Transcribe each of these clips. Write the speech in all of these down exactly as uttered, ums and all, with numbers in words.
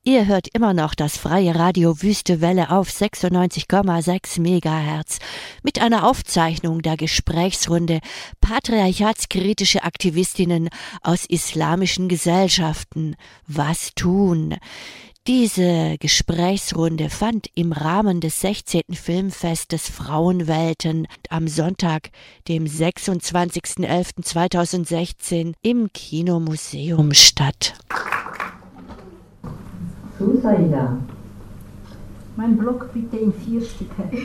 Ihr hört immer noch das freie Radio Wüste Welle auf sechsundneunzig Komma sechs Megahertz mit einer Aufzeichnung der Gesprächsrunde Patriarchatskritische Aktivistinnen aus islamischen Gesellschaften. Was tun? Diese Gesprächsrunde fand im Rahmen des sechzehnten Filmfestes Frauenwelten am Sonntag, dem sechsundzwanzigsten elften zweitausendsechzehn im Kinomuseum statt. Saida. Mein Blog bitte in vier Stücke. äh,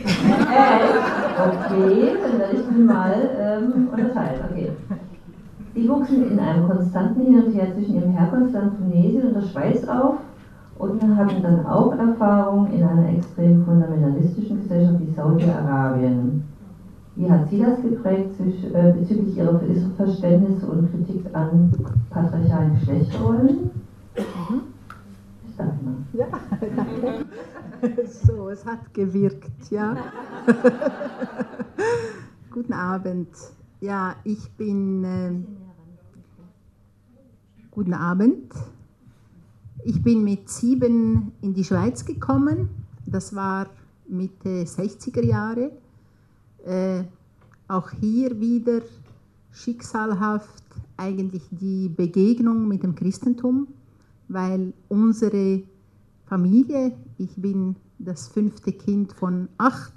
okay, dann werde ich ihn mal ähm, unterteilen. Okay. Sie wuchsen in einem konstanten Hin und Her zwischen ihrem Herkunftsland Tunesien und der Schweiz auf und hatten dann auch Erfahrung in einer extrem fundamentalistischen Gesellschaft wie Saudi-Arabien. Wie hat Sie das geprägt äh, bezüglich Ihrer Verständnisse und Kritik an patriarchalen Geschlechterrollen? Mhm. Ja, danke. So, es hat gewirkt, ja. Guten Abend. Ja, ich bin... Äh, guten Abend. Ich bin mit sieben in die Schweiz gekommen. Das war Mitte sechziger Jahre. Äh, auch hier wieder schicksalhaft eigentlich die Begegnung mit dem Christentum, weil unsere Familie, ich bin das fünfte Kind von acht,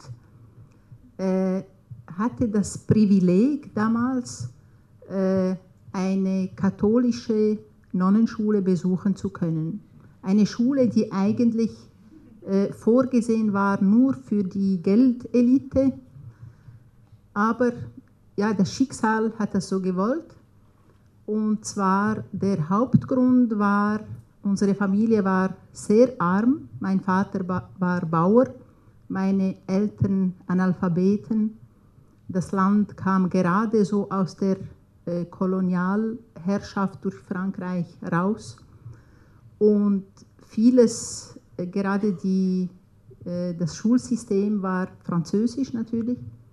äh, hatte das Privileg damals, äh, eine katholische Nonnenschule besuchen zu können. Eine Schule, die eigentlich äh, vorgesehen war nur für die Geldelite, aber ja, das Schicksal hat das so gewollt. Und zwar der Hauptgrund war, unsere Familie war sehr arm. Mein Vater war Bauer, meine Eltern Analphabeten. Das Land kam gerade so aus der äh, Kolonialherrschaft durch Frankreich raus. Und vieles, äh, gerade die, äh, das Schulsystem war französisch natürlich.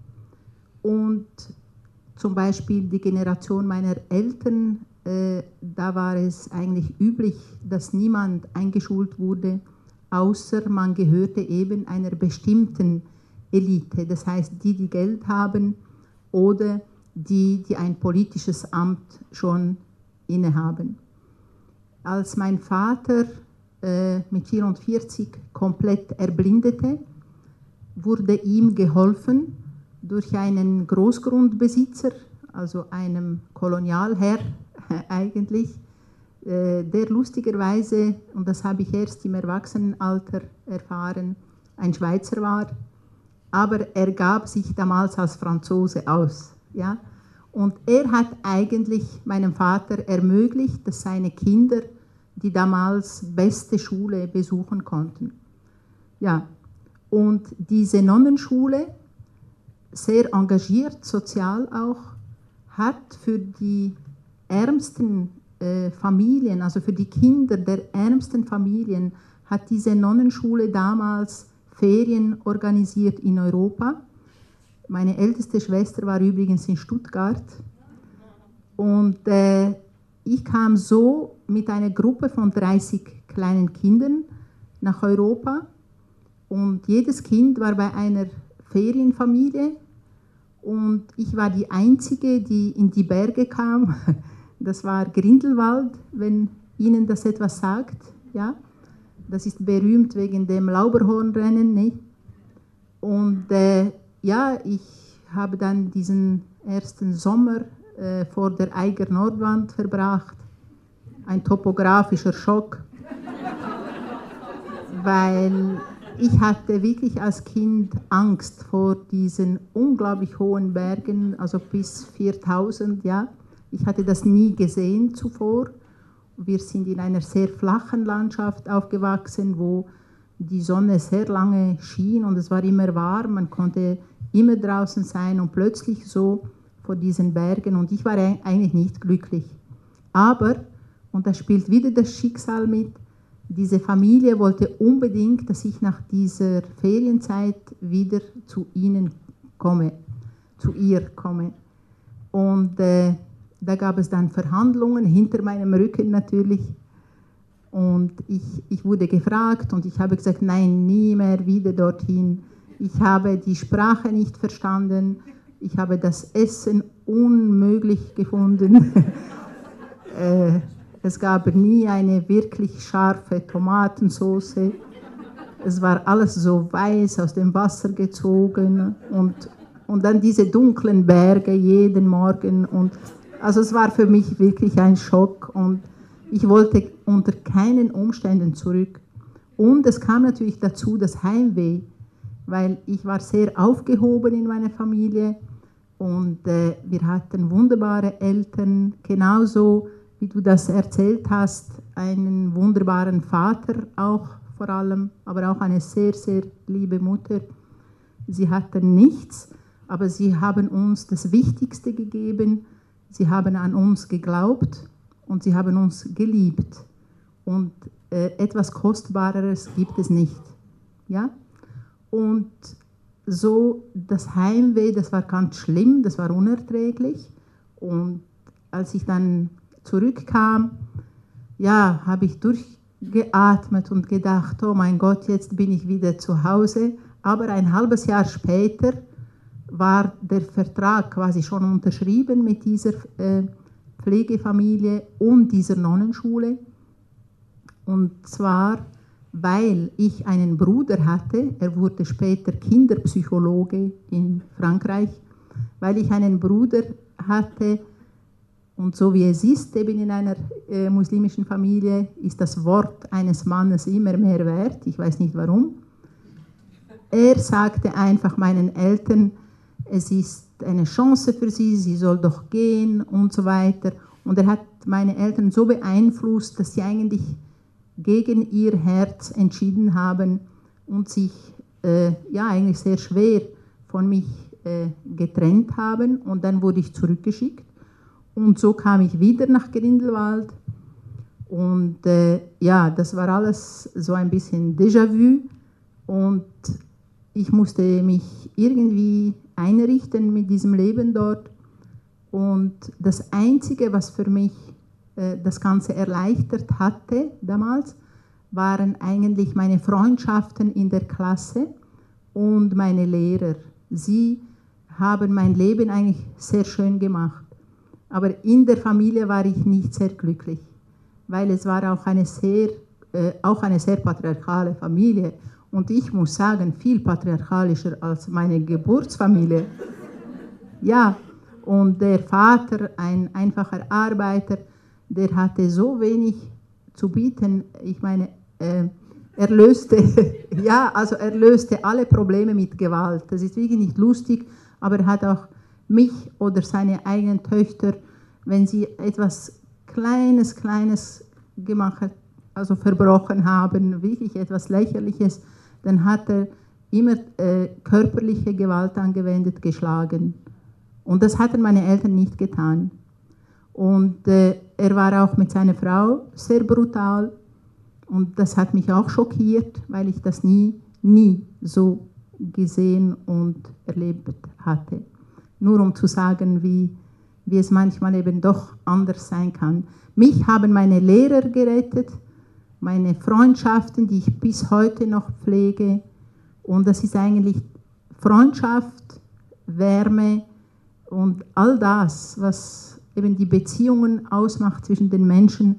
Und zum Beispiel die Generation meiner Eltern, äh, da war es eigentlich üblich, dass niemand eingeschult wurde, außer man gehörte eben einer bestimmten Elite. Das heißt, die, die Geld haben oder die, die ein politisches Amt schon innehaben. Als mein Vater äh, mit vierundvierzig komplett erblindete, wurde ihm geholfen durch einen Großgrundbesitzer, also einem Kolonialherr eigentlich, der lustigerweise, und das habe ich erst im Erwachsenenalter erfahren, ein Schweizer war, aber er gab sich damals als Franzose aus. Ja? Und er hat eigentlich meinem Vater ermöglicht, dass seine Kinder die damals beste Schule besuchen konnten. Ja. Und diese Nonnenschule, sehr engagiert, sozial auch, hat für die ärmsten äh, Familien, also für die Kinder der ärmsten Familien, hat diese Nonnenschule damals Ferien organisiert in Europa. Meine älteste Schwester war übrigens in Stuttgart. Und äh, ich kam so mit einer Gruppe von dreißig kleinen Kindern nach Europa. Und jedes Kind war bei einer Ferienfamilie. Und ich war die Einzige, die in die Berge kam. Das war Grindelwald, wenn Ihnen das etwas sagt. Ja? Das ist berühmt wegen dem Lauberhornrennen. Ne? Und äh, ja, ich habe dann diesen ersten Sommer äh, vor der Eiger Nordwand verbracht. Ein topografischer Schock, weil ich hatte wirklich als Kind Angst vor diesen unglaublich hohen Bergen, also bis viertausend, ja. Ich hatte das nie gesehen zuvor. Wir sind in einer sehr flachen Landschaft aufgewachsen, wo die Sonne sehr lange schien und es war immer warm, man konnte immer draußen sein und plötzlich so vor diesen Bergen und ich war eigentlich nicht glücklich. Aber, und da spielt wieder das Schicksal mit, diese Familie wollte unbedingt, dass ich nach dieser Ferienzeit wieder zu ihnen komme, zu ihr komme. Und äh, da gab es dann Verhandlungen, hinter meinem Rücken natürlich. Und ich, ich wurde gefragt und ich habe gesagt, nein, nie mehr wieder dorthin. Ich habe die Sprache nicht verstanden, ich habe das Essen unmöglich gefunden. äh, es gab nie eine wirklich scharfe Tomatensauce. Es war alles so weiß aus dem Wasser gezogen und, und dann diese dunklen Berge jeden Morgen. Und, also es war für mich wirklich ein Schock und ich wollte unter keinen Umständen zurück. Und es kam natürlich dazu das Heimweh, weil ich war sehr aufgehoben in meiner Familie und äh, wir hatten wunderbare Eltern, genauso wie du das erzählt hast, einen wunderbaren Vater auch vor allem, aber auch eine sehr, sehr liebe Mutter. Sie hatten nichts, aber sie haben uns das Wichtigste gegeben, sie haben an uns geglaubt und sie haben uns geliebt. Und äh, etwas Kostbareres gibt es nicht. Ja? Und so das Heimweh, das war ganz schlimm, das war unerträglich. Und als ich dann zurückkam, ja, habe ich durchgeatmet und gedacht, oh mein Gott, jetzt bin ich wieder zu Hause. Aber ein halbes Jahr später war der Vertrag quasi schon unterschrieben mit dieser äh, Pflegefamilie und dieser Nonnenschule. Und zwar, weil ich einen Bruder hatte, er wurde später Kinderpsychologe in Frankreich, weil ich einen Bruder hatte, und so wie es ist, eben in einer äh, muslimischen Familie, ist das Wort eines Mannes immer mehr wert, ich weiß nicht warum. Er sagte einfach meinen Eltern, es ist eine Chance für sie, sie soll doch gehen und so weiter. Und er hat meine Eltern so beeinflusst, dass sie eigentlich gegen ihr Herz entschieden haben und sich äh, ja eigentlich sehr schwer von mich äh, getrennt haben. Und dann wurde ich zurückgeschickt. Und so kam ich wieder nach Grindelwald. Und äh, ja, das war alles so ein bisschen Déjà-vu. Und ich musste mich irgendwie einrichten mit diesem Leben dort. Und das Einzige, was für mich äh, das Ganze erleichtert hatte damals, waren eigentlich meine Freundschaften in der Klasse und meine Lehrer. Sie haben mein Leben eigentlich sehr schön gemacht. Aber in der Familie war ich nicht sehr glücklich, weil es war auch eine sehr, äh, auch eine sehr patriarchale Familie. Und ich muss sagen, viel patriarchalischer als meine Geburtsfamilie. Ja, und der Vater, ein einfacher Arbeiter, der hatte so wenig zu bieten. Ich meine, äh, er löste, ja, also er löste alle Probleme mit Gewalt. Das ist wirklich nicht lustig, aber er hat auch mich oder seine eigenen Töchter, wenn sie etwas Kleines, Kleines gemacht, also verbrochen haben, wirklich etwas Lächerliches, dann hat er immer äh, körperliche Gewalt angewendet, geschlagen. Und das hatten meine Eltern nicht getan. Und äh, er war auch mit seiner Frau sehr brutal. Und das hat mich auch schockiert, weil ich das nie, nie so gesehen und erlebt hatte. Nur um zu sagen, wie, wie es manchmal eben doch anders sein kann. Mich haben meine Lehrer gerettet, meine Freundschaften, die ich bis heute noch pflege. Und das ist eigentlich Freundschaft, Wärme und all das, was eben die Beziehungen ausmacht zwischen den Menschen.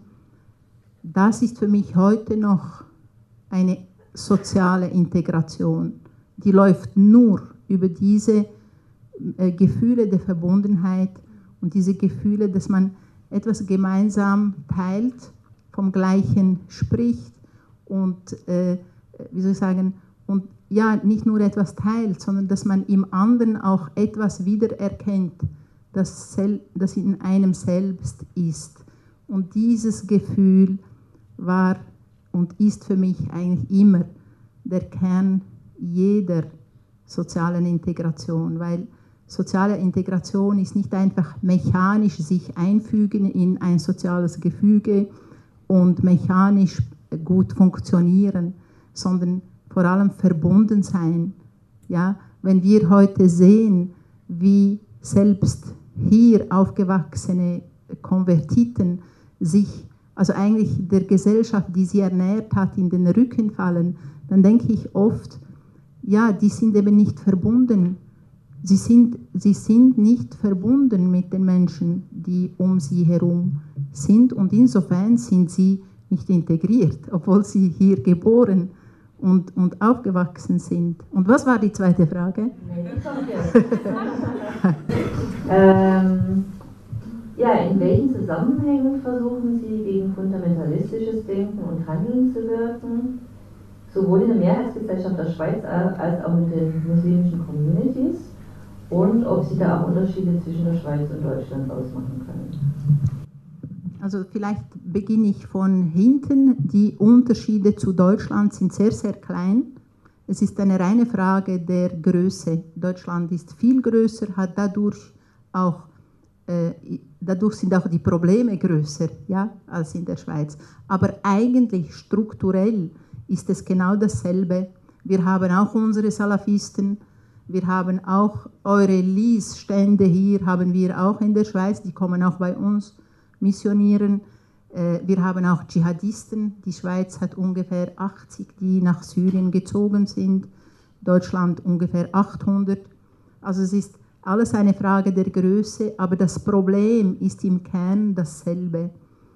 Das ist für mich heute noch eine soziale Integration. Die läuft nur über diese äh, Gefühle der Verbundenheit und diese Gefühle, dass man etwas gemeinsam teilt, vom Gleichen spricht und, äh, wie soll ich sagen, und ja, nicht nur etwas teilt, sondern dass man im anderen auch etwas wiedererkennt, das, sel- das in einem selbst ist. Und dieses Gefühl war und ist für mich eigentlich immer der Kern jeder sozialen Integration, weil soziale Integration ist nicht einfach mechanisch sich einfügen in ein soziales Gefüge und mechanisch gut funktionieren, sondern vor allem verbunden sein. Ja, wenn wir heute sehen, wie selbst hier aufgewachsene Konvertiten sich also eigentlich der Gesellschaft, die sie ernährt hat, in den Rücken fallen, dann denke ich oft, ja, die sind eben nicht verbunden. Sie sind, sie sind nicht verbunden mit den Menschen, die um sie herum sind, und insofern sind sie nicht integriert, obwohl sie hier geboren und, und aufgewachsen sind. Und was war die zweite Frage? Nee, die kommt jetzt. ähm, ja, in welchen Zusammenhängen versuchen Sie, gegen fundamentalistisches Denken und Handeln zu wirken, sowohl in der Mehrheitsgesellschaft der Schweiz als auch mit den muslimischen Communities, und ob Sie da auch Unterschiede zwischen der Schweiz und Deutschland ausmachen können? Also vielleicht beginne ich von hinten. Die Unterschiede zu Deutschland sind sehr, sehr klein. Es ist eine reine Frage der Größe. Deutschland ist viel größer, hat dadurch auch, äh, dadurch sind auch die Probleme größer, ja, als in der Schweiz. Aber eigentlich strukturell ist es genau dasselbe. Wir haben auch unsere Salafisten, wir haben auch eure Lies-Stände hier, haben wir auch in der Schweiz, die kommen auch bei uns missionieren. Wir haben auch Dschihadisten. Die Schweiz hat ungefähr achtzig, die nach Syrien gezogen sind. Deutschland ungefähr achthundert. Also es ist alles eine Frage der Größe, aber das Problem ist im Kern dasselbe.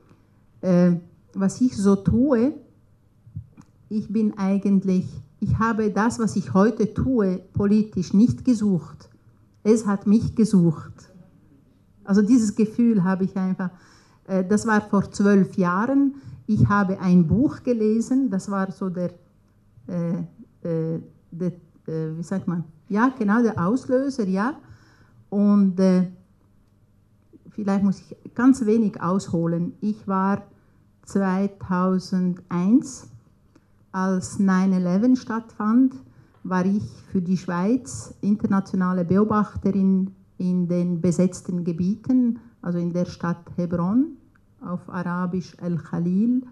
Was ich so tue, ich bin eigentlich, ich habe das, was ich heute tue, politisch nicht gesucht. Es hat mich gesucht. Also dieses Gefühl habe ich einfach. Das war vor zwölf Jahren. Ich habe ein Buch gelesen, das war so der, äh, äh, der äh, wie sagt man, ja genau, der Auslöser, ja. Und äh, vielleicht muss ich ganz wenig ausholen. Ich war zweitausendeins, als neun elf stattfand, war ich für die Schweiz internationale Beobachterin in den besetzten Gebieten, also in der Stadt Hebron, auf Arabisch El-Khalil.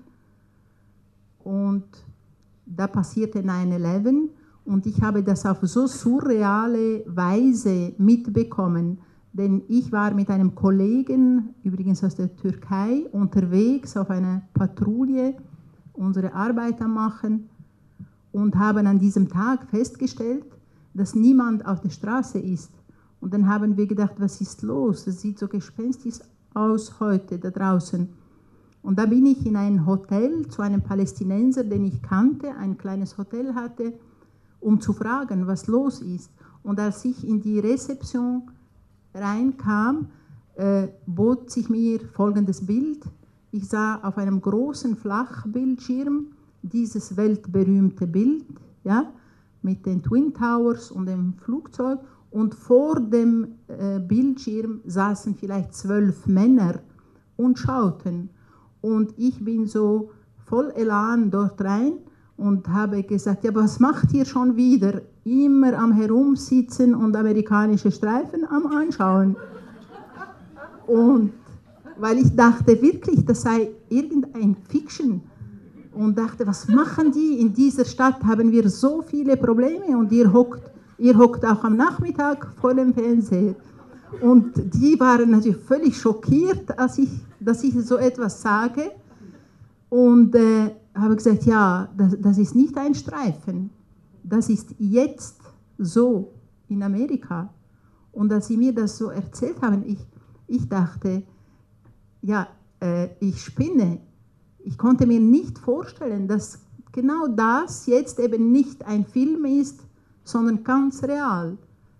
Und da passierte neun elf und ich habe das auf so surreale Weise mitbekommen, denn ich war mit einem Kollegen, übrigens aus der Türkei, unterwegs auf einer Patrouille, unsere Arbeit am Machen, und haben an diesem Tag festgestellt, dass niemand auf der Straße ist. Und dann haben wir gedacht, was ist los? Es sieht so gespenstisch aus heute da draußen. Und da bin ich in ein Hotel zu einem Palästinenser, den ich kannte, ein kleines Hotel hatte, um zu fragen, was los ist. Und als ich in die Rezeption reinkam, äh, bot sich mir folgendes Bild. Ich sah auf einem großen Flachbildschirm dieses weltberühmte Bild, ja, mit den Twin Towers und dem Flugzeug. Und vor dem äh, Bildschirm saßen vielleicht zwölf Männer und schauten. Und ich bin so voll Elan dort rein und habe gesagt, ja, was macht ihr schon wieder? Immer am Herumsitzen und amerikanische Streifen am Anschauen. Und weil ich dachte wirklich, das sei irgendein Fiction. Und dachte, was machen die? In dieser Stadt haben wir so viele Probleme und ihr hockt Ihr hockt auch am Nachmittag vor dem Fernseher. Und die waren natürlich völlig schockiert, als ich, dass ich so etwas sage. Und äh, habe gesagt, ja, das, das ist nicht ein Streifen. Das ist jetzt so in Amerika. Und als sie mir das so erzählt haben, ich, ich dachte, ja, äh, ich spinne. Ich konnte mir nicht vorstellen, dass genau das jetzt eben nicht ein Film ist, sondern ganz real.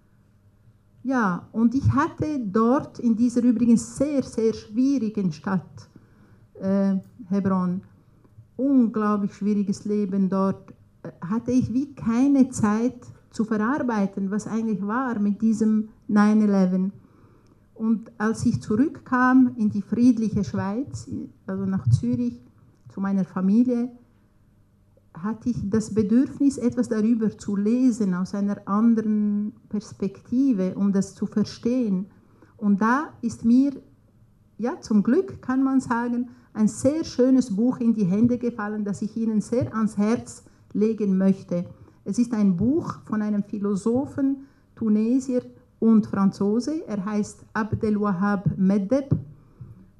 Ja, und ich hatte dort in dieser übrigens sehr, sehr schwierigen Stadt, äh, Hebron, unglaublich schwieriges Leben dort, äh, hatte ich wie keine Zeit zu verarbeiten, was eigentlich war mit diesem neun elf. Und als ich zurückkam in die friedliche Schweiz, also nach Zürich, zu meiner Familie, hatte ich das Bedürfnis, etwas darüber zu lesen, aus einer anderen Perspektive, um das zu verstehen. Und da ist mir, ja, zum Glück kann man sagen, ein sehr schönes Buch in die Hände gefallen, das ich Ihnen sehr ans Herz legen möchte. Es ist ein Buch von einem Philosophen, Tunesier und Franzose. Er heißt Abdelwahab Meddeb.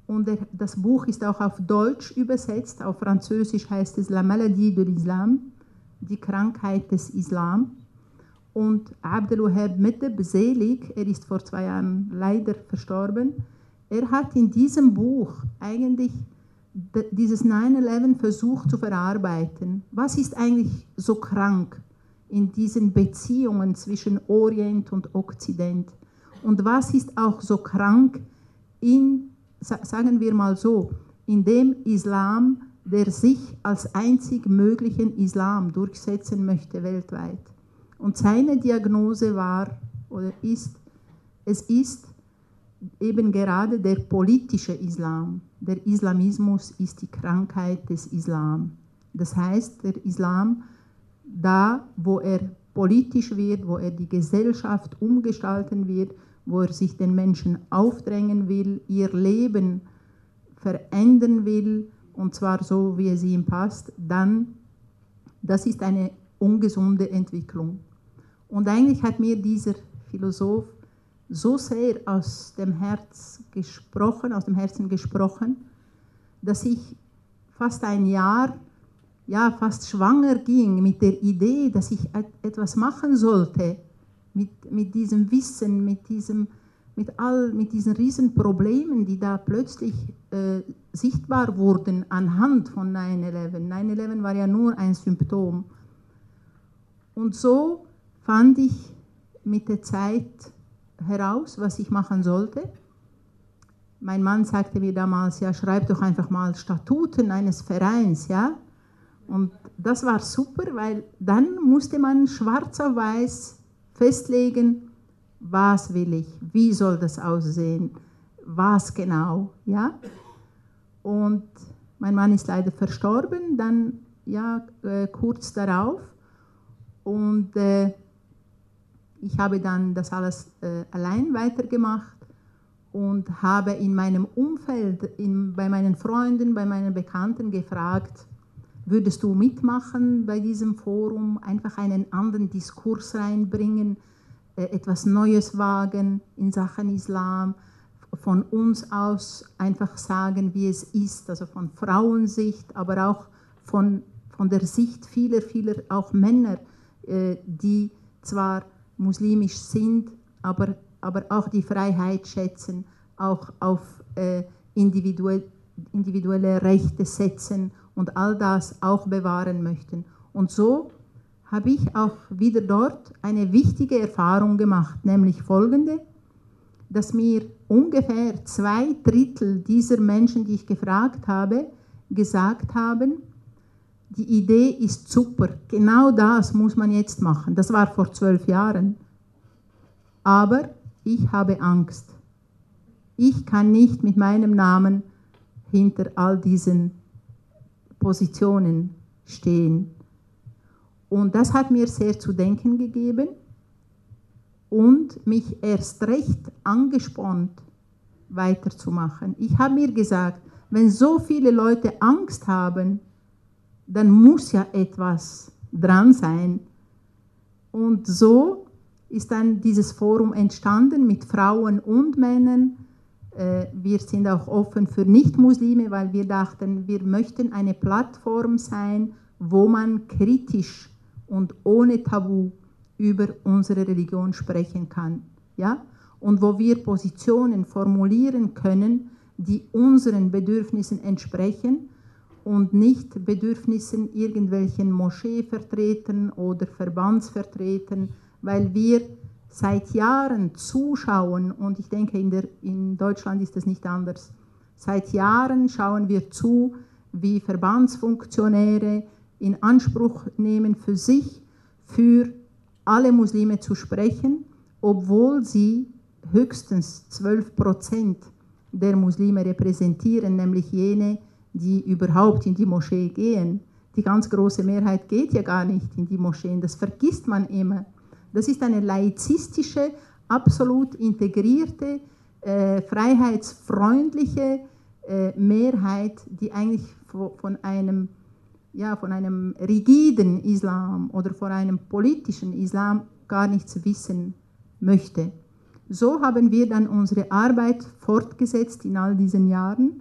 Und der, das Buch ist auch auf Deutsch übersetzt, auf Französisch heißt es La Maladie de l'Islam, die Krankheit des Islam. Und Abdelwahab Meddeb, selig, er ist vor zwei Jahren leider verstorben, er hat in diesem Buch eigentlich dieses neun elf versucht zu verarbeiten. Was ist eigentlich so krank in diesen Beziehungen zwischen Orient und Okzident? Und was ist auch so krank in, sagen wir mal so, in dem Islam, der sich als einzig möglichen Islam durchsetzen möchte weltweit? Und seine Diagnose war oder ist, es ist eben gerade der politische Islam. Der Islamismus ist die Krankheit des Islam. Das heißt, der Islam, da wo er politisch wird, wo er die Gesellschaft umgestalten wird, wo er sich den Menschen aufdrängen will, ihr Leben verändern will, und zwar so, wie es ihm passt, dann, das ist eine ungesunde Entwicklung. Und eigentlich hat mir dieser Philosoph so sehr aus dem Herz gesprochen, aus dem Herzen gesprochen, dass ich fast ein Jahr, ja, fast schwanger ging mit der Idee, dass ich etwas machen sollte mit, mit diesem Wissen, mit, diesem, mit, all, mit diesen riesen Problemen, die da plötzlich äh, sichtbar wurden anhand von neun elf. neun elf war ja nur ein Symptom. Und so fand ich mit der Zeit heraus, was ich machen sollte. Mein Mann sagte mir damals, ja, schreib doch einfach mal Statuten eines Vereins, ja. Und das war super, weil dann musste man schwarz auf weiß festlegen, was will ich, wie soll das aussehen, was genau, ja. Und mein Mann ist leider verstorben, dann, ja, äh, kurz darauf. Und äh, ich habe dann das alles äh, allein weitergemacht und habe in meinem Umfeld, in, bei meinen Freunden, bei meinen Bekannten gefragt, würdest du mitmachen bei diesem Forum, einfach einen anderen Diskurs reinbringen, äh, etwas Neues wagen in Sachen Islam, von uns aus einfach sagen, wie es ist, also von Frauensicht, aber auch von, von der Sicht vieler, vieler auch Männer, äh, die zwar muslimisch sind, aber, aber auch die Freiheit schätzen, auch auf äh, individuell, individuelle Rechte setzen und all das auch bewahren möchten. Und so habe ich auch wieder dort eine wichtige Erfahrung gemacht, nämlich folgende, dass mir ungefähr zwei Drittel dieser Menschen, die ich gefragt habe, gesagt haben, die Idee ist super, genau das muss man jetzt machen. Das war vor zwölf Jahren. Aber ich habe Angst. Ich kann nicht mit meinem Namen hinter all diesen Positionen stehen. Und das hat mir sehr zu denken gegeben und mich erst recht angespornt, weiterzumachen. Ich habe mir gesagt, wenn so viele Leute Angst haben, dann muss ja etwas dran sein. Und so ist dann dieses Forum entstanden mit Frauen und Männern. Wir sind auch offen für Nicht-Muslime, weil wir dachten, wir möchten eine Plattform sein, wo man kritisch und ohne Tabu über unsere Religion sprechen kann. Ja? Und wo wir Positionen formulieren können, die unseren Bedürfnissen entsprechen und nicht Bedürfnissen irgendwelchen Moscheevertretern oder Verbandsvertretern, weil wir seit Jahren zuschauen, und ich denke, in, der, in Deutschland ist das nicht anders, seit Jahren schauen wir zu, wie Verbandsfunktionäre in Anspruch nehmen, für sich, für alle Muslime zu sprechen, obwohl sie höchstens zwölf Prozent der Muslime repräsentieren, nämlich jene, die überhaupt in die Moschee gehen. Die ganz große Mehrheit geht ja gar nicht in die Moscheen, das vergisst man immer. Das ist eine laizistische, absolut integrierte, äh, freiheitsfreundliche äh, Mehrheit, die eigentlich von einem, ja, von einem rigiden Islam oder von einem politischen Islam gar nichts wissen möchte. So haben wir dann unsere Arbeit fortgesetzt in all diesen Jahren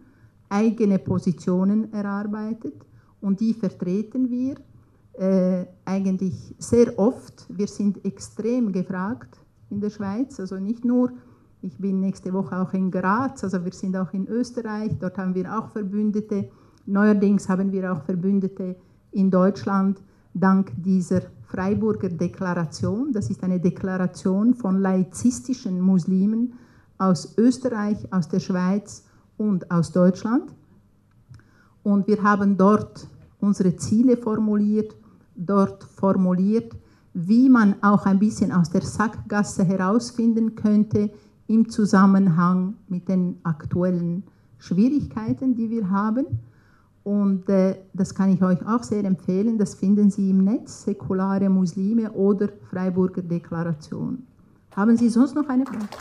eigene Positionen erarbeitet und die vertreten wir äh, eigentlich sehr oft. Wir sind extrem gefragt in der Schweiz, also nicht nur, ich bin nächste Woche auch in Graz, also wir sind auch in Österreich, dort haben wir auch Verbündete. Neuerdings haben wir auch Verbündete in Deutschland dank dieser Freiburger Deklaration. Das ist eine Deklaration von laizistischen Muslimen aus Österreich, aus der Schweiz und aus Deutschland. Und wir haben dort unsere Ziele formuliert, dort formuliert, wie man auch ein bisschen aus der Sackgasse herausfinden könnte im Zusammenhang mit den aktuellen Schwierigkeiten, die wir haben. Und äh, das kann ich euch auch sehr empfehlen, das finden Sie im Netz, säkulare Muslime oder Freiburger Deklaration. Haben Sie sonst noch eine Frage?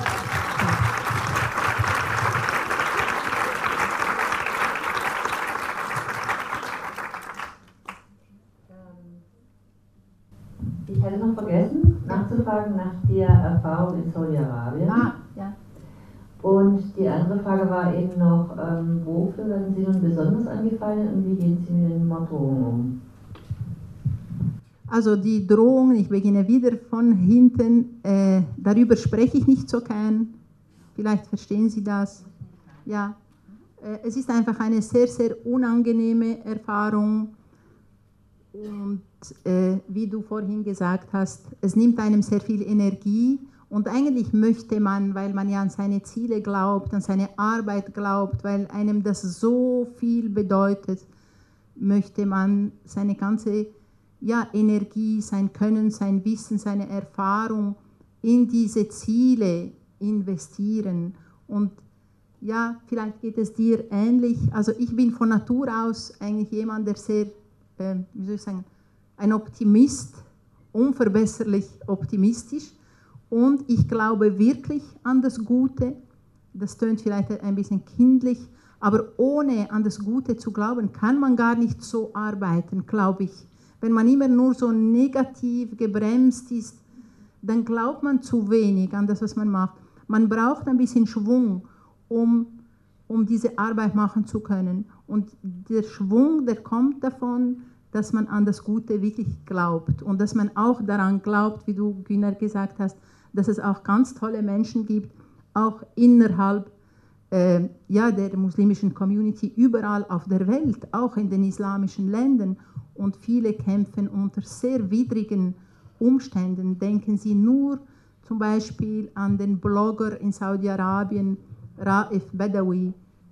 Ich hatte noch vergessen, nachzufragen nach der Erfahrung in Saudi-Arabien. Ah, ja. Und die andere Frage war eben noch, ähm, wofür werden Sie nun besonders angefallen und wie gehen Sie mit den Morddrohungen um? Also die Drohungen, ich beginne wieder von hinten, äh, darüber spreche ich nicht so gern. Vielleicht verstehen Sie das. Ja, äh, es ist einfach eine sehr, sehr unangenehme Erfahrung. Und äh, wie du vorhin gesagt hast, es nimmt einem sehr viel Energie. Und eigentlich möchte man, weil man ja an seine Ziele glaubt, an seine Arbeit glaubt, weil einem das so viel bedeutet, möchte man seine ganze ja, Energie, sein Können, sein Wissen, seine Erfahrung in diese Ziele investieren. Und ja, vielleicht geht es dir ähnlich. Also ich bin von Natur aus eigentlich jemand, der sehr, äh, wie soll ich sagen, ein Optimist, unverbesserlich optimistisch. Und ich glaube wirklich an das Gute. Das tönt vielleicht ein bisschen kindlich, aber ohne an das Gute zu glauben, kann man gar nicht so arbeiten, glaube ich. Wenn man immer nur so negativ gebremst ist, dann glaubt man zu wenig an das, was man macht. Man braucht ein bisschen Schwung, um, um diese Arbeit machen zu können. Und der Schwung, der kommt davon, dass man an das Gute wirklich glaubt. Und dass man auch daran glaubt, wie du, Güner, gesagt hast, dass es auch ganz tolle Menschen gibt, auch innerhalb äh, ja, der muslimischen Community, überall auf der Welt, auch in den islamischen Ländern. Und viele kämpfen unter sehr widrigen Umständen. Denken Sie nur zum Beispiel an den Blogger in Saudi-Arabien, Raif Badawi.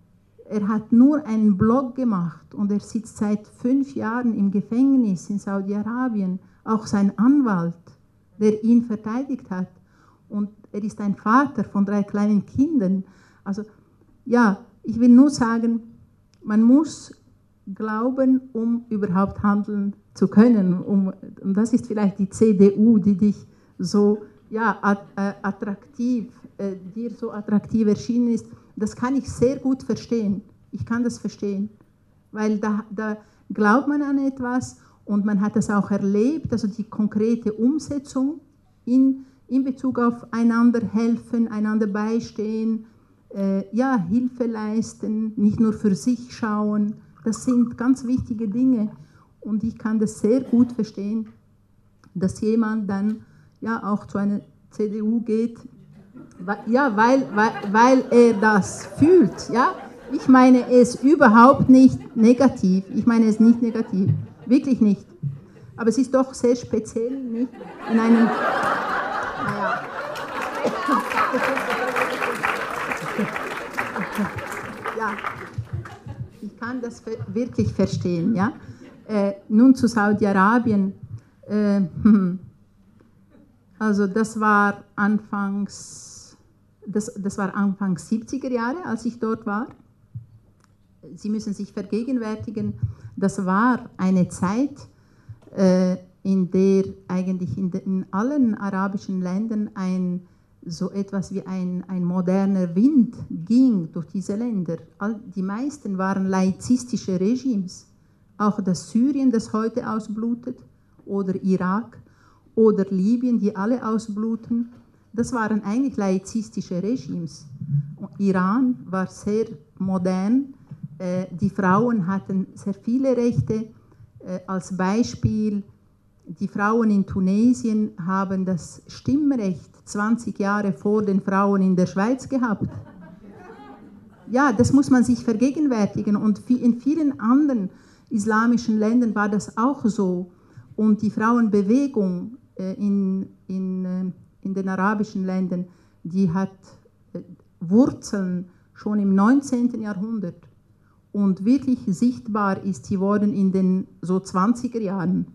Er hat nur einen Blog gemacht und er sitzt seit fünf Jahren im Gefängnis in Saudi-Arabien. Auch sein Anwalt, der ihn verteidigt hat. Und er ist ein Vater von drei kleinen Kindern. Also ja, ich will nur sagen, man muss glauben, um überhaupt handeln zu können. Um, und das ist vielleicht die C D U, die dich so ja, attraktiv, äh, dir so attraktiv erschienen ist. Das kann ich sehr gut verstehen. Ich kann das verstehen, weil da, da glaubt man an etwas und man hat das auch erlebt, also die konkrete Umsetzung in in Bezug auf einander helfen, einander beistehen, äh, ja, Hilfe leisten, nicht nur für sich schauen. Das sind ganz wichtige Dinge. Und ich kann das sehr gut verstehen, dass jemand dann ja auch zu einer C D U geht, weil, ja, weil, weil, weil er das fühlt. Ja? Ich meine es überhaupt nicht negativ. Ich meine es nicht negativ. Wirklich nicht. Aber es ist doch sehr speziell, nicht? In einem... Naja. Ja, ich kann das wirklich verstehen. Ja? Äh, nun zu Saudi-Arabien. Äh, also das war anfangs, das, das war anfangs siebziger Jahre, als ich dort war. Sie müssen sich vergegenwärtigen, das war eine Zeit, äh, in der eigentlich in, de, in allen arabischen Ländern ein, so etwas wie ein, ein moderner Wind ging durch diese Länder. All, die meisten waren laizistische Regimes. Auch das Syrien, das heute ausblutet, oder Irak, oder Libyen, die alle ausbluten, das waren eigentlich laizistische Regimes. Und Iran war sehr modern, Äh, die Frauen hatten sehr viele Rechte. Äh, als Beispiel, die Frauen in Tunesien haben das Stimmrecht zwanzig Jahre vor den Frauen in der Schweiz gehabt. Ja, das muss man sich vergegenwärtigen. Und in vielen anderen islamischen Ländern war das auch so. Und die Frauenbewegung äh, in, in, äh, in den arabischen Ländern, die hat äh, Wurzeln schon im neunzehnten Jahrhundert. Und wirklich sichtbar ist sie worden in den so zwanziger Jahren.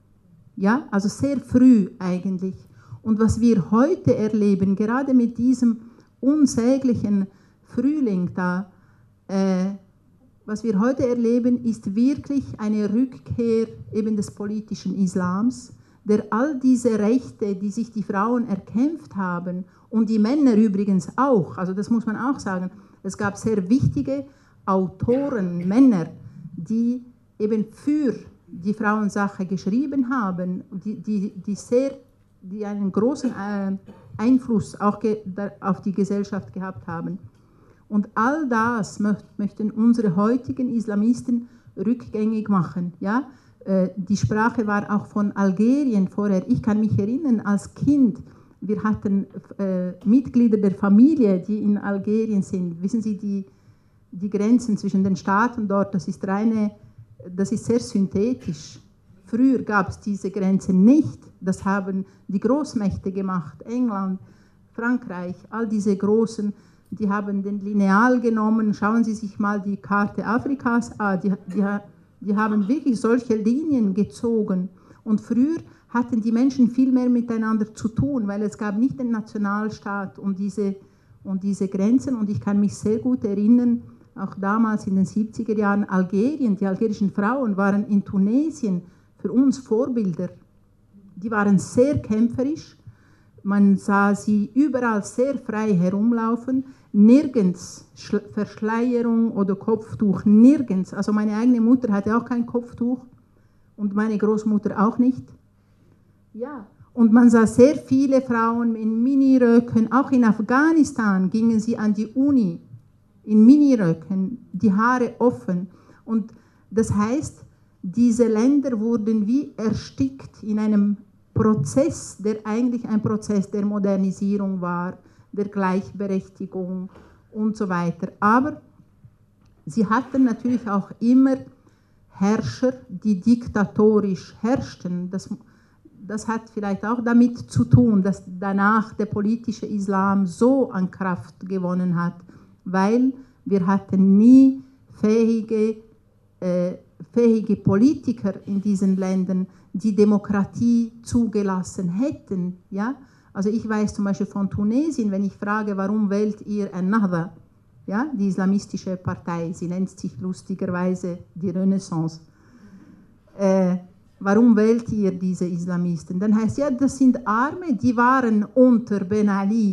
Ja, also sehr früh eigentlich. Und was wir heute erleben, gerade mit diesem unsäglichen Frühling da, äh, was wir heute erleben, ist wirklich eine Rückkehr eben des politischen Islams, der all diese Rechte, die sich die Frauen erkämpft haben, und die Männer übrigens auch, also das muss man auch sagen, es gab sehr wichtige Autoren, Männer, die eben für die Frauensache geschrieben haben, die, die, die, sehr, die einen großen äh, Einfluss auch ge, da, auf die Gesellschaft gehabt haben. Und all das möcht, möchten unsere heutigen Islamisten rückgängig machen. Ja? Äh, die Sprache war auch von Algerien vorher. Ich kann mich erinnern, als Kind, wir hatten äh, Mitglieder der Familie, die in Algerien sind. Wissen Sie, die, die Grenzen zwischen den Staaten dort, das ist reine, das ist sehr synthetisch. Früher gab es diese Grenzen nicht. Das haben die Großmächte gemacht, England, Frankreich, all diese großen, die haben den Lineal genommen. Schauen Sie sich mal die Karte Afrikas an, die, die, die haben wirklich solche Linien gezogen. Und früher hatten die Menschen viel mehr miteinander zu tun, weil es gab nicht den Nationalstaat und diese, und diese Grenzen. Und ich kann mich sehr gut erinnern, auch damals in den siebziger Jahren, Algerien, die algerischen Frauen waren in Tunesien für uns Vorbilder. Die waren sehr kämpferisch, man sah sie überall sehr frei herumlaufen, nirgends Verschleierung oder Kopftuch, nirgends. Also meine eigene Mutter hatte auch kein Kopftuch und meine Großmutter auch nicht. Ja, und man sah sehr viele Frauen in Miniröcken, auch in Afghanistan gingen sie an die Uni, in Miniröcken, die Haare offen. Und das heißt, diese Länder wurden wie erstickt in einem Prozess, der eigentlich ein Prozess der Modernisierung war, der Gleichberechtigung und so weiter. Aber sie hatten natürlich auch immer Herrscher, die diktatorisch herrschten. Das, das hat vielleicht auch damit zu tun, dass danach der politische Islam so an Kraft gewonnen hat, weil wir hatten nie fähige, äh, fähige Politiker in diesen Ländern, die Demokratie zugelassen hätten. Ja? Also ich weiß zum Beispiel von Tunesien, wenn ich frage, warum wählt ihr Ennahda, ja, die islamistische Partei, sie nennt sich lustigerweise die Renaissance, äh, warum wählt ihr diese Islamisten? Dann heißt ja, das sind Arme, die waren unter Ben Ali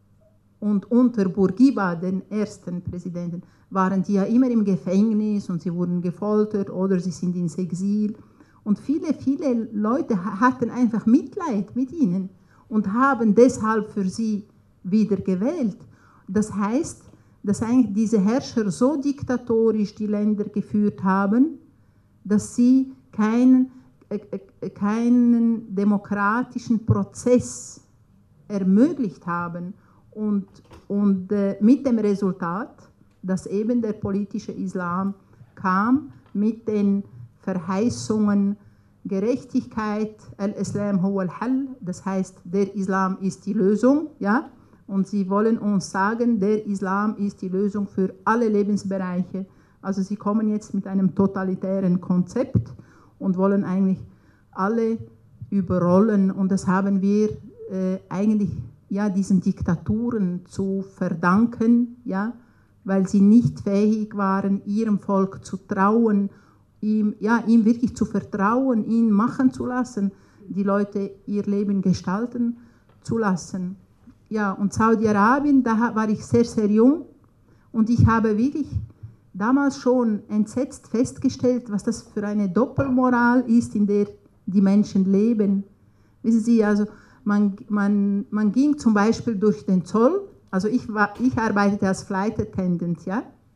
und unter Bourguiba, den ersten Präsidenten, waren die ja immer im Gefängnis und sie wurden gefoltert oder sie sind ins Exil. Und viele, viele Leute hatten einfach Mitleid mit ihnen und haben deshalb für sie wieder gewählt. Das heißt, dass eigentlich diese Herrscher so diktatorisch die Länder geführt haben, dass sie keinen, äh, keinen demokratischen Prozess ermöglicht haben. Und, und äh, mit dem Resultat, dass eben der politische Islam kam mit den Verheißungen Gerechtigkeit, al-Islam huwa al-Hal, das heißt, der Islam ist die Lösung, ja, und sie wollen uns sagen, der Islam ist die Lösung für alle Lebensbereiche. Also sie kommen jetzt mit einem totalitären Konzept und wollen eigentlich alle überrollen, und das haben wir äh, eigentlich ja, diesen Diktaturen zu verdanken, ja, weil sie nicht fähig waren, ihrem Volk zu trauen, ihm, ja, ihm wirklich zu vertrauen, ihn machen zu lassen, die Leute ihr Leben gestalten zu lassen. Ja, und Saudi-Arabien, da war ich sehr, sehr jung und ich habe wirklich damals schon entsetzt festgestellt, was das für eine Doppelmoral ist, in der die Menschen leben. Wissen Sie, also man, man, man ging zum Beispiel durch den Zoll, also ich, war, ich arbeitete als Flight Attendant, ja,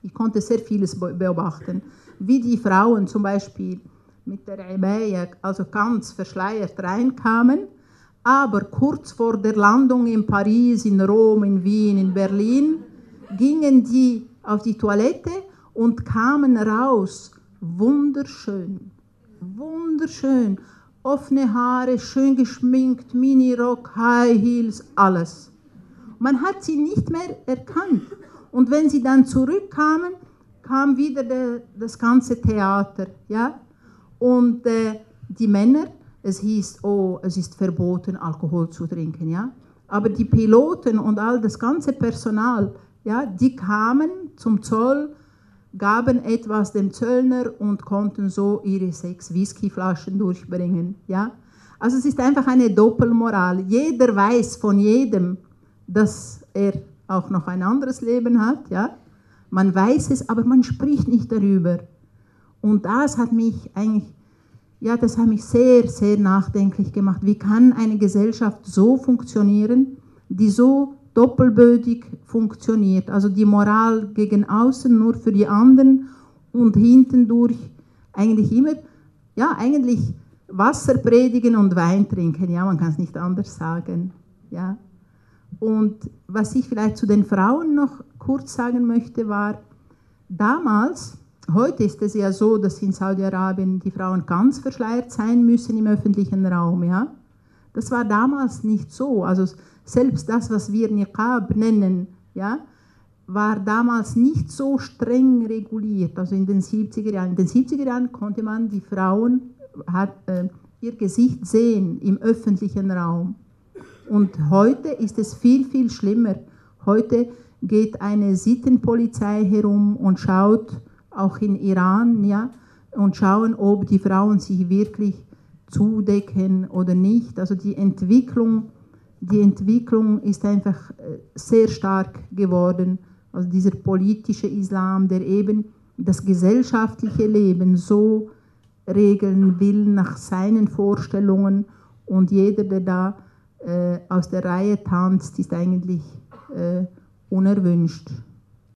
Ich konnte sehr vieles beobachten, wie die Frauen zum Beispiel mit der Abaya, also ganz verschleiert reinkamen, aber kurz vor der Landung in Paris, in Rom, in Wien, in Berlin, gingen die auf die Toilette und kamen raus, wunderschön, wunderschön, offene Haare, schön geschminkt, Minirock, High Heels, alles. Man hat sie nicht mehr erkannt. Und wenn sie dann zurückkamen, kam wieder de, das ganze Theater. Ja? Und äh, die Männer, es hieß, oh, es ist verboten, Alkohol zu trinken. Ja? Aber die Piloten und all das ganze Personal, ja, die kamen zum Zoll, gaben etwas dem Zöllner und konnten so ihre sechs Whiskyflaschen durchbringen. Ja? Also es ist einfach eine Doppelmoral. Jeder weiß von jedem, dass er auch noch ein anderes Leben hat. Ja? Man weiß es, aber man spricht nicht darüber. Und das hat mich eigentlich, ja, das hat mich sehr, sehr nachdenklich gemacht. Wie kann eine Gesellschaft so funktionieren, die so doppelbödig funktioniert? Also die Moral gegen außen nur für die anderen und hintendurch eigentlich immer, ja, eigentlich Wasser predigen und Wein trinken. Ja, man kann es nicht anders sagen. Ja. Und was ich vielleicht zu den Frauen noch kurz sagen möchte, war, damals, heute ist es ja so, dass in Saudi-Arabien die Frauen ganz verschleiert sein müssen im öffentlichen Raum. Ja? Das war damals nicht so. Also selbst das, was wir Niqab nennen, ja, war damals nicht so streng reguliert. Also in den siebziger Jahren. In den siebziger Jahren konnte man die Frauen, hat, äh, ihr Gesicht sehen im öffentlichen Raum. Und heute ist es viel, viel schlimmer. Heute geht eine Sittenpolizei herum und schaut, auch in Iran, ja, und schauen, ob die Frauen sich wirklich zudecken oder nicht. Also die Entwicklung, die Entwicklung ist einfach sehr stark geworden. Also dieser politische Islam, der eben das gesellschaftliche Leben so regeln will nach seinen Vorstellungen, und jeder, der da äh, aus der Reihe tanzt, ist eigentlich äh, unerwünscht.